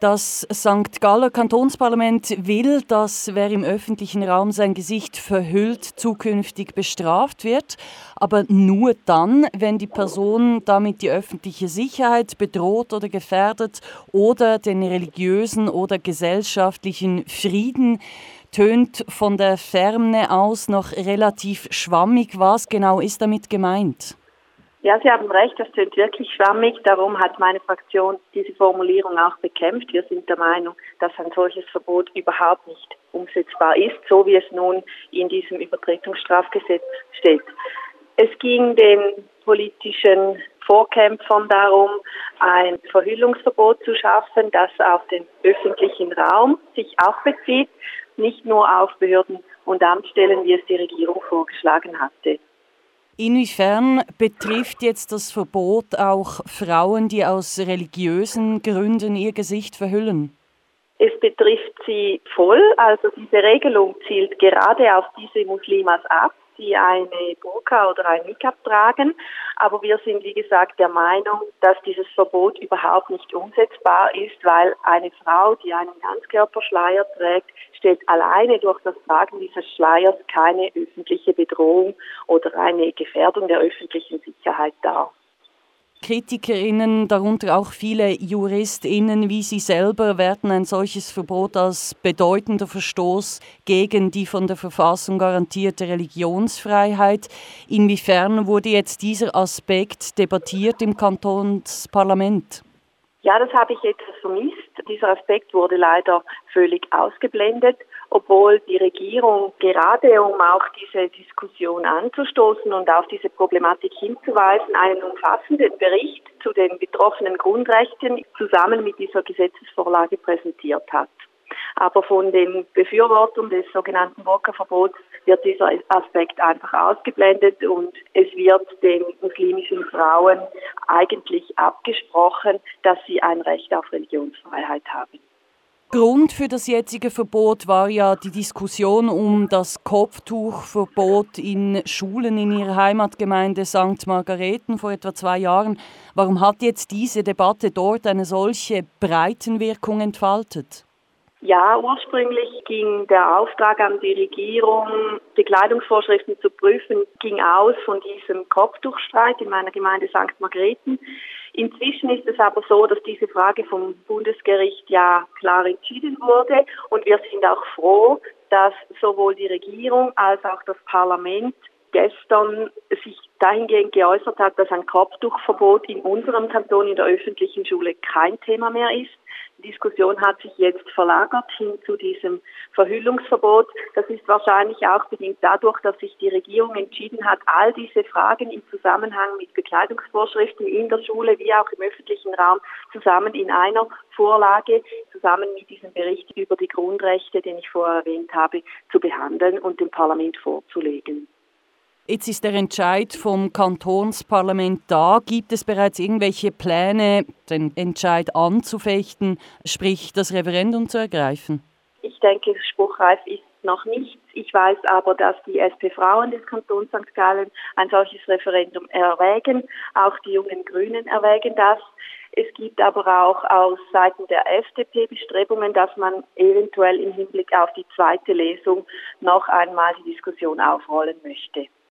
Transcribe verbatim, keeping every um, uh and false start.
Das Sankt Galler Kantonsparlament will, dass wer im öffentlichen Raum sein Gesicht verhüllt, zukünftig bestraft wird. Aber nur dann, wenn die Person damit die öffentliche Sicherheit bedroht oder gefährdet oder den religiösen oder gesellschaftlichen Frieden. Tönt von der Ferne aus noch relativ schwammig. Was genau ist damit gemeint? Ja, Sie haben recht, das tönt wirklich schwammig. Darum hat meine Fraktion diese Formulierung auch bekämpft. Wir sind der Meinung, dass ein solches Verbot überhaupt nicht umsetzbar ist, so wie es nun in diesem Übertretungsstrafgesetz steht. Es ging den politischen Vorkämpfern darum, ein Verhüllungsverbot zu schaffen, das auf den öffentlichen Raum sich auch bezieht, nicht nur auf Behörden und Amtsstellen, wie es die Regierung vorgeschlagen hatte. Inwiefern betrifft jetzt das Verbot auch Frauen, die aus religiösen Gründen ihr Gesicht verhüllen? Es betrifft sie voll, also diese Regelung zielt gerade auf diese Muslimas ab, die eine Burka oder ein Niqab tragen. Aber wir sind, wie gesagt, der Meinung, dass dieses Verbot überhaupt nicht umsetzbar ist, weil eine Frau, die einen Ganzkörperschleier trägt, stellt alleine durch das Tragen dieses Schleiers keine öffentliche Bedrohung oder eine Gefährdung der öffentlichen Sicherheit dar. KritikerInnen, darunter auch viele JuristInnen wie Sie selber, werten ein solches Verbot als bedeutender Verstoß gegen die von der Verfassung garantierte Religionsfreiheit. Inwiefern wurde jetzt dieser Aspekt debattiert im Kantonsparlament? Ja, das habe ich etwas vermisst. Dieser Aspekt wurde leider völlig ausgeblendet, obwohl die Regierung gerade, um auch diese Diskussion anzustoßen und auf diese Problematik hinzuweisen, einen umfassenden Bericht zu den betroffenen Grundrechten zusammen mit dieser Gesetzesvorlage präsentiert hat. Aber von den Befürwortern des sogenannten Burka-Verbots wird dieser Aspekt einfach ausgeblendet und es wird den muslimischen Frauen eigentlich abgesprochen, dass sie ein Recht auf Religionsfreiheit haben. Grund für das jetzige Verbot war ja die Diskussion um das Kopftuchverbot in Schulen in ihrer Heimatgemeinde Sankt Margareten vor etwa zwei Jahren. Warum hat jetzt diese Debatte dort eine solche Breitenwirkung entfaltet? Ja, ursprünglich ging der Auftrag an die Regierung, die Kleidungsvorschriften zu prüfen, ging aus von diesem Kopftuchstreit in meiner Gemeinde Sankt Margrethen. Inzwischen ist es aber so, dass diese Frage vom Bundesgericht ja klar entschieden wurde und wir sind auch froh, dass sowohl die Regierung als auch das Parlament gestern sich dahingehend geäußert hat, dass ein Kopftuchverbot in unserem Kanton in der öffentlichen Schule kein Thema mehr ist. Die Diskussion hat sich jetzt verlagert hin zu diesem Verhüllungsverbot. Das ist wahrscheinlich auch bedingt dadurch, dass sich die Regierung entschieden hat, all diese Fragen im Zusammenhang mit Bekleidungsvorschriften in der Schule wie auch im öffentlichen Raum zusammen in einer Vorlage, zusammen mit diesem Bericht über die Grundrechte, den ich vorher erwähnt habe, zu behandeln und dem Parlament vorzulegen. Jetzt ist der Entscheid vom Kantonsparlament da. Gibt es bereits irgendwelche Pläne, den Entscheid anzufechten, sprich das Referendum zu ergreifen? Ich denke, spruchreif ist noch nichts. Ich weiß aber, dass die S P-Frauen des Kantons Sankt Gallen ein solches Referendum erwägen. Auch die jungen Grünen erwägen das. Es gibt aber auch aus Seiten der F D P Bestrebungen, dass man eventuell im Hinblick auf die zweite Lesung noch einmal die Diskussion aufrollen möchte.